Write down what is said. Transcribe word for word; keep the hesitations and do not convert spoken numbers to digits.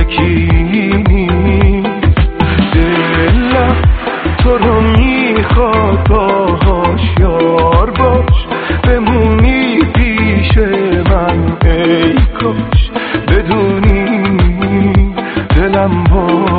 یکی نیست. دلم تو رو میخواد باهاش یار باش، بمونی پیش من ای کاش بدونی دلم با